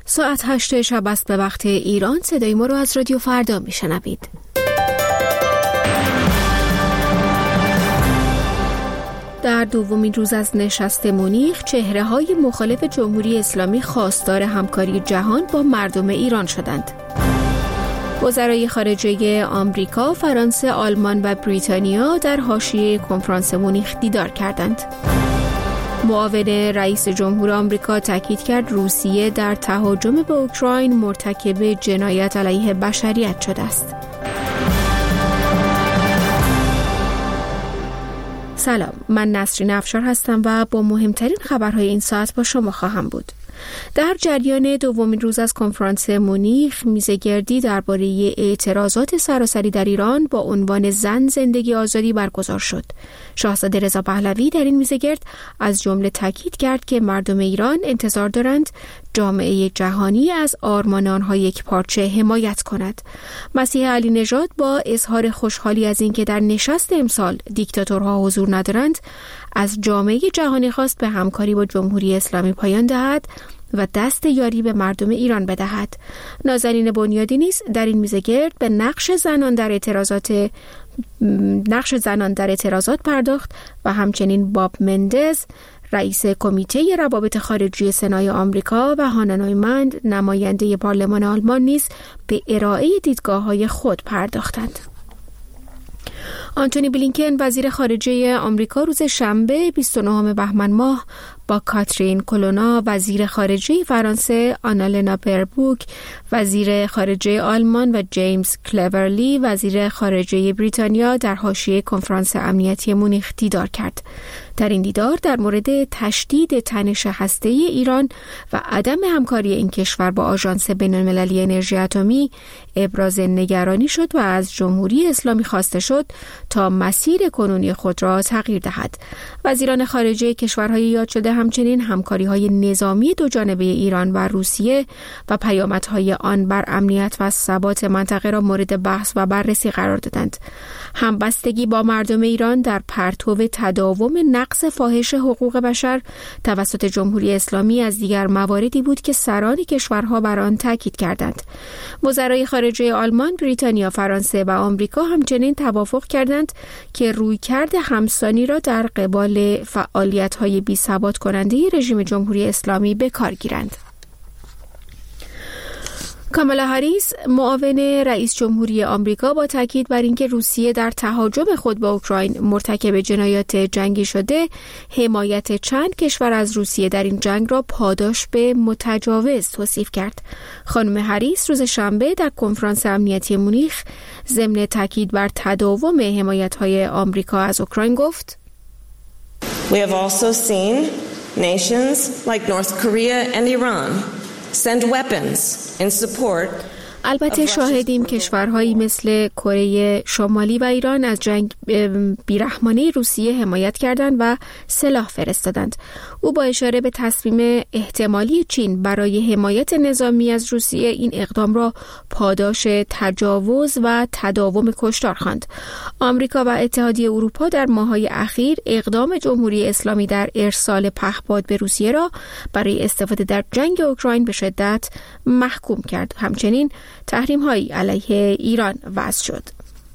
ساعت 8 شب است به وقت ایران. صدای ما رو از رادیو فردا میشنوید. در دومین روز از نشست مونیخ، چهره‌های مخالف جمهوری اسلامی خواستار همکاری جهان با مردم ایران شدند. وزرای خارجه آمریکا، فرانسه، آلمان و بریتانیا در حاشیه کنفرانس مونیخ دیدار کردند. معاون رئیس جمهور آمریکا تاکید کرد روسیه در تهاجم به اوکراین مرتکب جنایت علیه بشریت شده است. سلام، من نسرین افشار هستم و با مهمترین خبرهای این ساعت با شما خواهم بود. در جریان دومین روز از کنفرانس مونیخ، میزگردی درباره اعتراضات سراسری در ایران با عنوان زن، زندگی، آزادی برگزار شد. شاهزاده رضا پهلوی در این میزگرد از جمله تاکید کرد که مردم ایران انتظار دارند جامعه جهانی از آرمان آنها یکپارچه حمایت کند. مسیح علی نژاد با اظهار خوشحالی از اینکه در نشست امسال دیکتاتورها حضور ندارند، از جامعه جهانی خواست به همکاری با جمهوری اسلامی پایان دهد و دست یاری به مردم ایران بدهد. نازنین بنیادی نیز در این میزگرد به نقش زنان در اعتراضات پرداخت و همچنین باب مندز، رئیس کمیته روابط خارجی سنای آمریکا و هانا نویمند، نماینده پارلمان آلمان نیز به ارائه دیدگاه‌های خود پرداختند. آنتونی بلینکن، وزیر خارجه آمریکا، روز شنبه 29 بهمن ماه با کاترین کولونا، وزیر خارجه فرانسه، آنالنا بربوک، وزیر خارجه آلمان و جیمز کلورلی، وزیر خارجه بریتانیا، در حاشیه کنفرانس امنیتی مونیخ دیدار کرد. در این دیدار در مورد تشدید تنش هسته‌ای ایران و عدم همکاری این کشور با آژانس بین‌المللی انرژی اتمی ابراز نگرانی شد و از جمهوری اسلامی خواسته شد تا مسیر کنونی خود را تغییر دهد. وزیران خارجه کشورهای یاد شده همچنین همکاری‌های نظامی دوجانبه ایران و روسیه و پیامدهای آن بر امنیت و ثبات منطقه را مورد بحث و بررسی قرار دادند. همبستگی با مردم ایران در پرتو تداوم نقض فاحش حقوق بشر توسط جمهوری اسلامی از دیگر مواردی بود که سران کشورها بر آن تاکید کردند. وزرای خارجه آلمان، بریتانیا، فرانسه و آمریکا همچنین توافق کردند که رویکرد همسانی را در قبال فعالیت‌های بی‌ثبات کننده رژیم جمهوری اسلامی به کار گیرند. کامالا هریس، معاون رئیس جمهوری آمریکا، با تاکید بر اینکه روسیه در تهاجم خود به اوکراین مرتکب جنایات جنگی شده، حمایت چند کشور از روسیه در این جنگ را پاداش به متجاوز توصیف کرد. خانم هریس روز شنبه در کنفرانس امنیتی مونیخ ضمن تاکید بر تداوم حمایت‌های آمریکا از اوکراین گفت: We have also seen nations like North Korea and Iran send weapons in support. البته شاهدیم کشورهایی مثل کره شمالی و ایران از جنگ بیرحمانه روسیه حمایت کردند و سلاح فرستادند. او با اشاره به تصمیم احتمالی چین برای حمایت نظامی از روسیه این اقدام را پاداش تجاوز و تداوم کشتار خواند. آمریکا و اتحادیه اروپا در ماه‌های اخیر اقدام جمهوری اسلامی در ارسال پهپاد به روسیه را برای استفاده در جنگ اوکراین به شدت محکوم کرد. همچنین تحریم‌هایی علیه ایران وضع شد.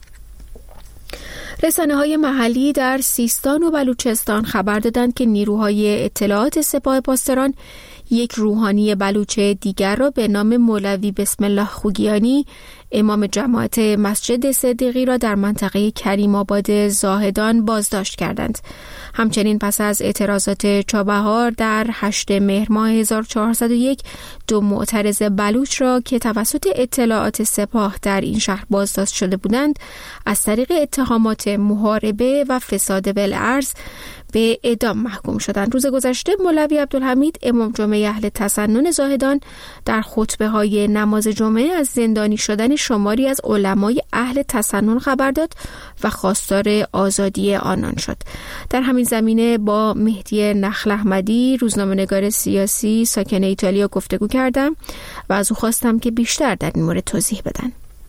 رسانه‌های محلی در سیستان و بلوچستان خبر دادند که نیروهای اطلاعات سپاه پاسداران یک روحانی بلوچ دیگر را به نام مولوی بسم الله خوگیانی، امام جماعت مسجد صدیقی، را در منطقه کریم آباد زاهدان بازداشت کردند. همچنین پس از اعتراضات چابهار در 8 مهر ماه 1401 دو معترض بلوچ را که توسط اطلاعات سپاه در این شهر بازداشت شده بودند از طریق اتهامات محاربه و فساد بالارض به اعدام محکوم شدند. روز گذشته مولوی عبدالحمید، امام جمعه اهل تسنن زاهدان، در خطبه‌های نماز جمعه از زندانی شدن شماری از علمای اهل تسنن خبر داد و خواستار آزادی آنان شد. در همین زمینه با مهدی نخل احمدی، روزنامه‌نگار سیاسی ساکن ایتالیا، گفتگو کردم و از او خواستم که بیشتر در این مورد توضیح بدن.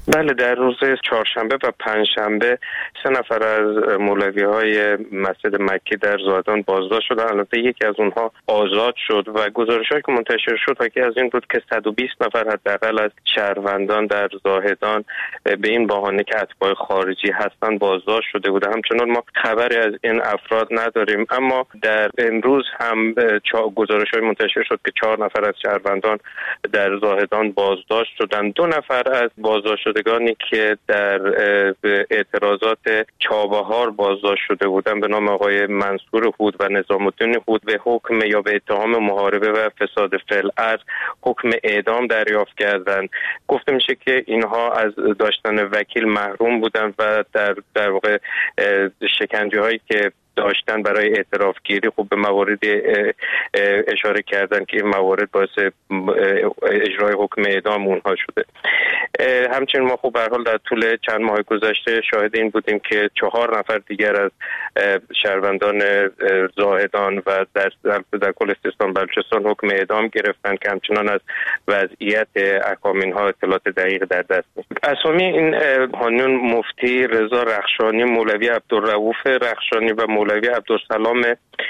بله، در روز چهارشنبه و پنجشنبه 3 نفر از مولوی‌های مسجد مکی در زاهدان بازداشت شدند. البته یکی از اونها آزاد شد و گزارش‌هایی که منتشر شد حاکی از این بود که 120 نفر حداقل از شهروندان در زاهدان به این بهانه که اتباع خارجی هستند بازداشت شده بودند. همچنان ما خبری از این افراد نداریم، اما در امروز هم گزارش‌های منتشر شد که 4 نفر از شهروندان در زاهدان بازداشت شدند. 2 نفر از بازداشت شدگانی که در اعتراضات چابهار بازداشت شده بودند به نام آقای منصور هود و نظام الدین هود به حکم یا به اتهام محاربه و فساد فی الارض حکم اعدام دریافت کردند. گفته میشه که اینها از داشتن وکیل محروم بودند و در واقع شکنجه‌هایی که داشتن برای اعتراف گیری به موارد اشاره کردن که این موارد باعث اجرای حکم اعدام اونها شده. همچنین ما به هر حال در طول چند ماه گذشته شاهد این بودیم که 4 نفر دیگر از شهروندان زاهدان و در کل سیستان بلوچستان حکم اعدام گرفتن که همچنان از وضعیت احکام اینها اطلاعات دقیق در دست نیست. اسامی این حانیون مفتی رضا رخشانی، مولوی عبدالرؤوف رخشانی و مولوی عبدالسلام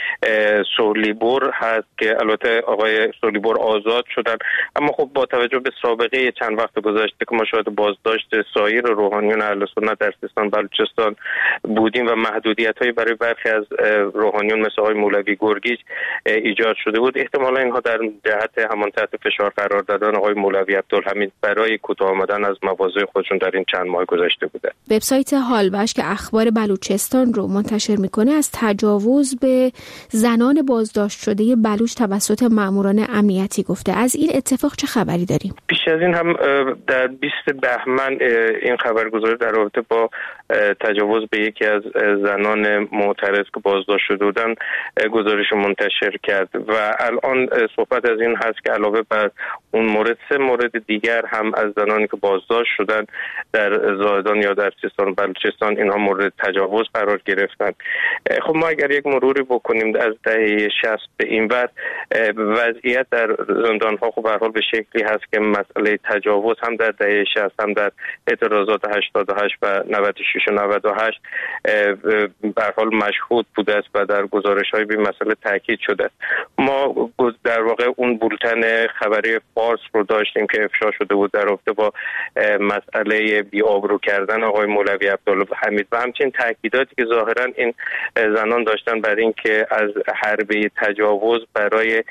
سولیبور هست که البته آقای سولیبور آزاد شدن، اما با توجه به سابقه چند وقت گذشته که ما شاهد بازداشت سایر روحانیون اهل سنت در سیستان بلوچستان بودیم و محدودیت‌هایی برای برخی از روحانیون مثل آقای مولوی گرگیج ایجاد شده بود، احتمالا اینها در جهت همان تحت فشار قرار دادن آقای مولوی عبدالحمید برای کوتاه آمدن از مواضع خودشون در این چند ماه گذشته بوده. وبسایت حالوش که اخبار بلوچستان رو منتشر میکنه از تجاوز به زنان بازداشت شده بلوچ توسط ماموران امنیتی گفته. از این اتفاق چه خبری داریم؟ پیش از این هم در 20 بهمن این خبرگزاری در رابطه با تجاوز به یکی از زنان معترض که بازداشت شده بودند گزارش منتشر کرد و الان صحبت از این هست که علاوه بر اون مورد 3 مورد دیگر هم از زنانی که بازداشت شدن در زاهدان یا در سیستان بلوچستان اینها مورد تجاوز قرار گرفتن. خب ما اگر یک مروری بکنیم از دهه 60 به این ور، وضعیت در زندان‌ها به هر حال به شکلی هست که مسئله تجاوز هم در دهه 60 هم در اعتراضات 88 و 96 و 98 به هر حال مشهود بوده است و در گزارش‌های به مسئله تاکید شده است. ما در واقع اون بولتن خبری فارس رو داشتیم که افشا شده بود در رابطه با مسئله بی‌آبرو کردن آقای مولوی عبدالحمید و همچنین تاکیداتی که ظاهراً این زنان داشتن بر این که از حربه تجاوز برای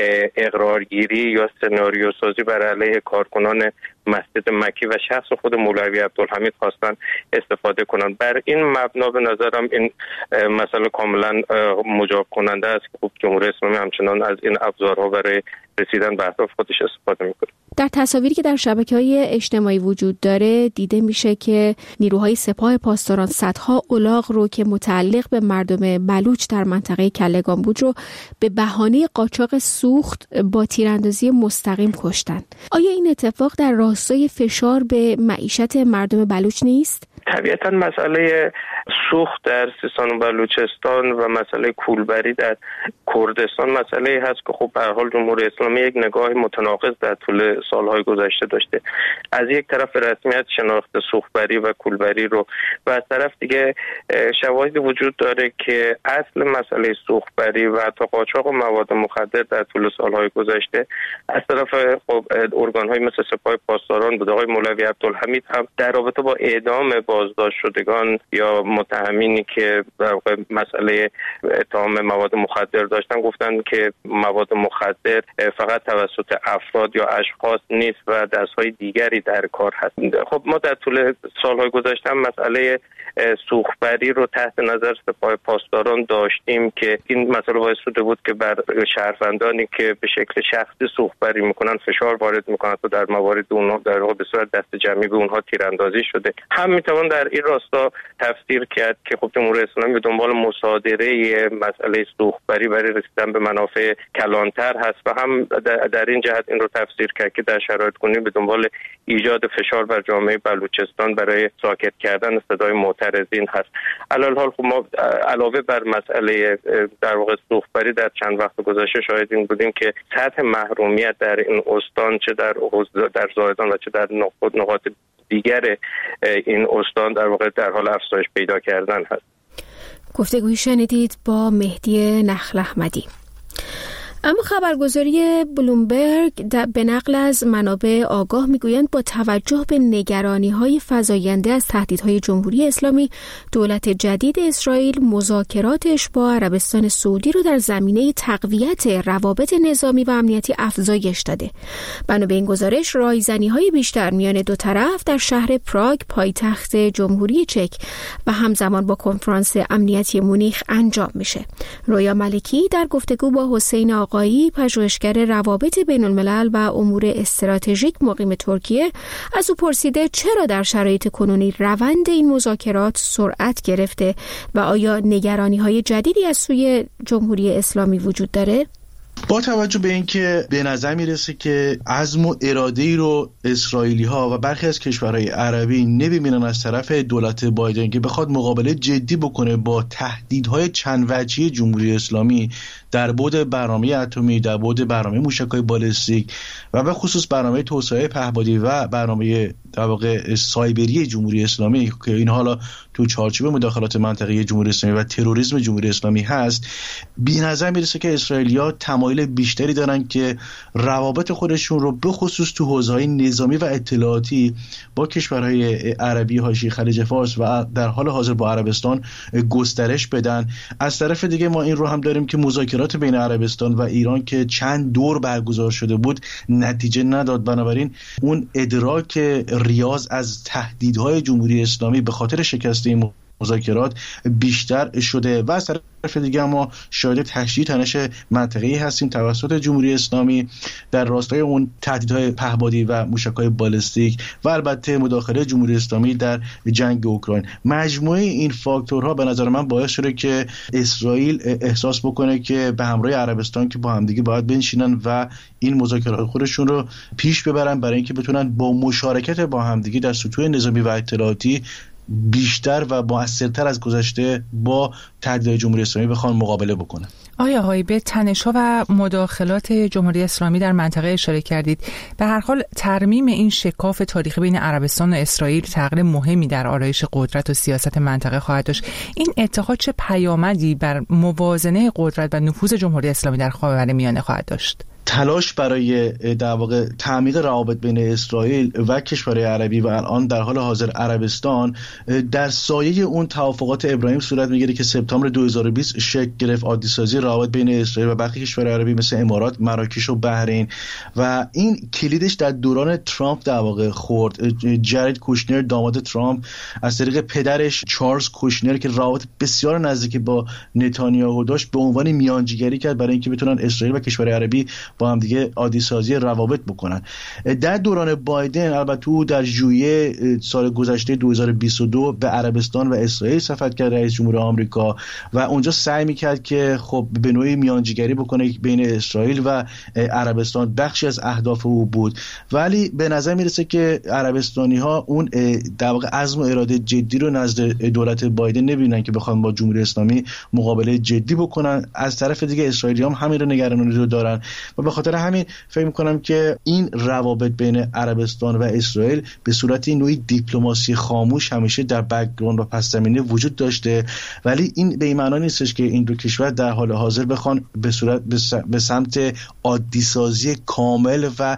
اقرارگیری یا سناریو سازی بر علیه کارکنان مسجد مکی و شخص خود مولوی عبدالحمید خواستن استفاده کنند. بر این مبنا به نظرم این مسئله کاملا مجاب کننده است که جمهوری اسلامی همچنان از این ابزارها برای رسیدن به اهداف خودش استفاده میکنه. در تصاویری که در شبکه‌های اجتماعی وجود داره دیده میشه که نیروهای سپاه پاسداران صدها الاغ رو که متعلق به مردم بلوچ در منطقه کله‌گان بود رو به بهانه قاچاق سوخت با تیراندازی مستقیم کشتن. آیا این اتفاق در راستای فشار به معیشت مردم بلوچ نیست؟ طبیعتاً مسئله سوخت در سیستان و بلوچستان و مسئله کولبری در کردستان مسئله هست که به هر حال جمهوری اسلامی یک نگاه متناقض در طول سالهای گذشته داشته. از یک طرف رسمیت شناخت سوختبری و کولبری رو و از طرف دیگه شواهدی وجود داره که اصل مسئله سوختبری و حتی قاچاق و مواد مخدر در طول سالهای گذشته از طرف ارگان‌های مثل سپاه پاسداران بود. آقای مولوی عبدالحمید هم در رابطه با اعدام بازداشت شدگان یا متهمینی که در مسئله اتهام مواد مخدر داشتن گفتن که مواد مخدر فقط توسط افراد یا اشخاص نیست و دستهای دیگری در کار هست. خب ما در طول سالهای گذشته مسئله سوختبری رو تحت نظر سپاه پاسداران داشتیم که این مسئله باعث شده بود که بر شهروندانی که به شکل شخصی سوختبری میکنن فشار وارد میکنن و در موارد اونها در واقع به صورت دست جمعی به اونها تیراندازی شده. هم میتوان در این راستا تفسیر کرد که جمهوری اسلامی به دنبال مصادره مسئله سوختبری برای رسیدن به منافع کلانتر هست و هم در این جهت این رو تفسیر کرد که در شرایط کنونی به دنبال ایجاد فشار بر جامعه بلوچستان برای ساکت کردن صدای معترضین هست. علاوه حال ما علاوه بر مسئله در واقع سوختبری در چند وقت گذشته شاهد این بودیم که سطح محرومیت در این استان چه در زاهدان و چه در نقاط دیگر این استان در واقع در حال افزایش پیدا کردن هست. گفتگوی شنیدید با مهدی نخل احمدی. اما خبرگزاری بلومبرگ به نقل از منابع آگاه میگویند با توجه به نگرانی‌های فزاینده از تهدیدهای جمهوری اسلامی، دولت جدید اسرائیل مذاکراتش با عربستان سعودی رو در زمینه تقویت روابط نظامی و امنیتی افزایش داده. بنا به این گزارش، رایزنی‌های بیشتر میان دو طرف در شهر پراگ، پایتخت جمهوری چک، و همزمان با کنفرانس امنیتی مونیخ انجام میشه. رویا ملکی در گفتگو با حسین آقایی، پژوهشگر روابط بین الملل و امور استراتژیک مقیم ترکیه، از او پرسیده چرا در شرایط کنونی روند این مذاکرات سرعت گرفته و آیا نگرانی‌های جدیدی از سوی جمهوری اسلامی وجود داره؟ با توجه به اینکه به نظر میرسه که عزم و اراده‌ای رو اسرائیلی‌ها و برخی از کشورهای عربی نمی‌بینن از طرف دولت بایدن که بخواد مقابله جدی بکنه با تهدیدهای چند وجهی جمهوری اسلامی در بعد برنامه اتمی، در بعد برنامه موشک‌های بالستیک و به خصوص برنامه توسعه پهپادی و برنامه در واقع سایبری جمهوری اسلامی که این حالا تو چارچوب مداخلات منطقه‌ای جمهوری اسلامی و تروریسم جمهوری اسلامی هست، بی نظر میرسه که اسرائیلی‌ها تمایل بیشتری دارن که روابط خودشون رو به خصوص تو حوزه‌های نظامی و اطلاعاتی با کشورهای عربی حاشیه خلیج فارس و در حال حاضر با عربستان گسترش بدن. از طرف دیگه ما این رو هم داریم که مذاکرات بین عربستان و ایران که چند دور برگزار شده بود نتیجه نداد، بنابراین اون ادراک ریاض از تهدیدهای جمهوری اسلامی به خاطر شکست این مذاکرات بیشتر شده و از طرف دیگه ما شاهد تشدید تنش منطقه‌ای هستیم توسط جمهوری اسلامی در راستای اون تهدیدهای پهپادی و موشک‌های بالستیک و البته مداخله جمهوری اسلامی در جنگ اوکراین. مجموعه این فاکتورها به نظر من باعث شده که اسرائیل احساس بکنه که به همراه عربستان که با همدیگه باید بنشینن و این مذاکرات خودشون رو پیش ببرن برای اینکه بتونن با مشارکت با همدیگه در سطوح نظامی و اطلاعاتی بیشتر و موثرتر از گذشته با تهدیدهای جمهوری اسلامی بخوان مقابله بکنن. آیا هایی به تنش‌ها و مداخلات جمهوری اسلامی در منطقه اشاره کردید؟ به هر حال ترمیم این شکاف تاریخی بین عربستان و اسرائیل تغییر مهمی در آرایش قدرت و سیاست منطقه خواهد داشت. این اتحاد چه پیامدی بر موازنه قدرت و نفوذ جمهوری اسلامی در خاورمیانه خواهد داشت؟ تلاش برای در واقع تعمیق روابط بین اسرائیل و کشورهای عربی و الان در حال حاضر عربستان در سایه اون توافقات ابراهیم صورت میگیره که سپتامبر 2020 شکل گرفت، عادی سازی روابط بین اسرائیل و باقی کشورهای عربی مثل امارات، مراکش و بحرین، و این کلیدش در دوران ترامپ در واقع خورد. جرید کوشنر داماد ترامپ از طریق پدرش چارلز کوشنر که روابط بسیار نزدیکی با نتانیاهو داشت به عنوان میانجیگری کرد برای اینکه بتونن اسرائیل و کشورهای عربی با هم دیگه عادی سازی روابط بکنن. در دوران بایدن البته او در ژوئیه سال گذشته 2022 به عربستان و اسرائیل سفر کرد، رئیس جمهور آمریکا، و اونجا سعی میکرد که خب به نوعی میانجیگری بکنه بین اسرائیل و عربستان. بخشی از اهداف او بود، ولی به نظر میرسه که عربستانی ها اون در واقع عزم و اراده جدی رو نزد دولت بایدن نبینن که بخوان با جمهوری اسلامی مقابله جدی بکنن. از طرف دیگه اسرائیلی هم همین رو نگرانی رو دارن و به خاطر همین فکر می‌کنم که این روابط بین عربستان و اسرائیل به صورت نوعی دیپلماسی خاموش همیشه در بک‌گراند و پس زمینه وجود داشته، ولی این به این معنی نیستش که این دو کشور در حال حاضر بخوان به سمت عادی سازی کامل و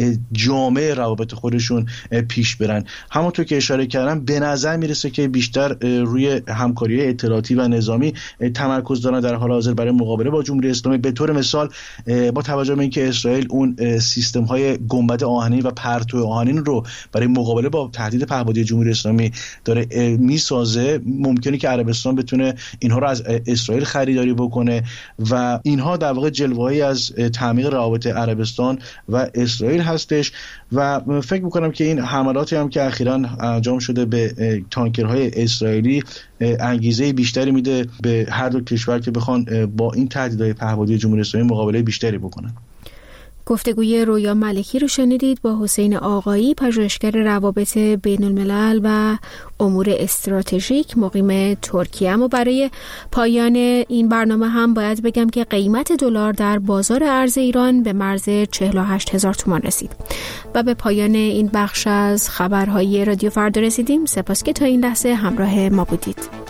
جامع روابط خودشون پیش برن. همونطور که اشاره کردم به نظر میرسه که بیشتر روی همکاری اطلاعاتی و نظامی تمرکز دارن در حال حاضر برای مقابله با جمهوری اسلامی. به طور مثال با توجه به اینکه اسرائیل اون سیستم های گنبد آهنین و پرتو آهنین رو برای مقابله با تهدید پهپادی جمهوری اسلامی داره میسازه، ممکنه که عربستان بتونه اینها رو از اسرائیل خریداری بکنه و اینها در واقع جلوه‌ای از تعمیق روابط عربستان و اسرائیل هستش. و فکر میکنم که این حملاتی هم که اخیراً انجام شده به تانکرهای اسرائیلی انگیزه بیشتری میده به هر دو کشور که بخوان با این تهدیدهای پهپادی جمهوری اسلامی مقابله بیشتری بکنن. گفتگوی رویا ملکی رو شنیدید با حسین آقایی، پژوهشگر روابط بین الملل و امور استراتژیک مقیم ترکیه. اما برای پایان این برنامه هم باید بگم که قیمت دلار در بازار ارز ایران به مرز 48,000 تومان رسید. و به پایان این بخش از خبرهای رادیو فردا رسیدیم. سپاس که تا این لحظه همراه ما بودید.